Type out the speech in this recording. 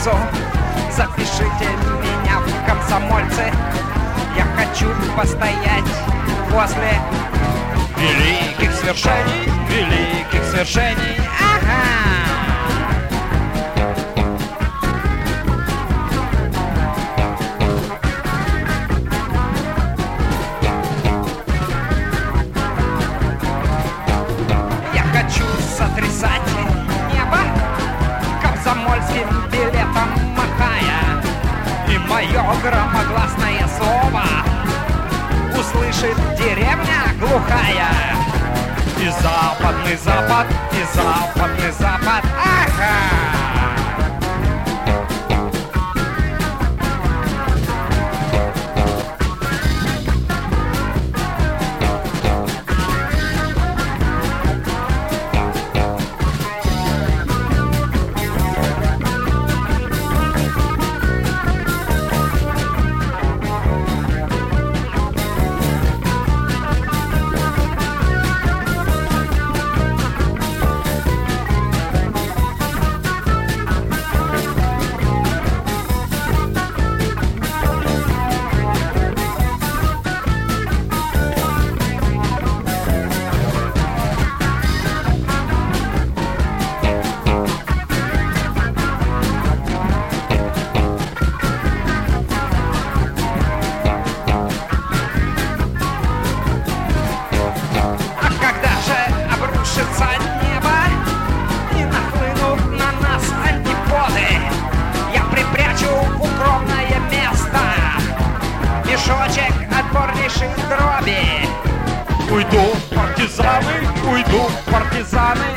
адресу. Запишите меня в комсомольцы. Я хочу постоять возле великих свершений, великих свершений. Ага! Сотрясать небо комсомольским билетом махая, и мое громогласное слово услышит деревня глухая. И западный запад, и западный запад, ага! Небо и нахлынут на нас антиподы, я припрячу укромное место мешочек отборнейшей дроби. Уйду партизаны,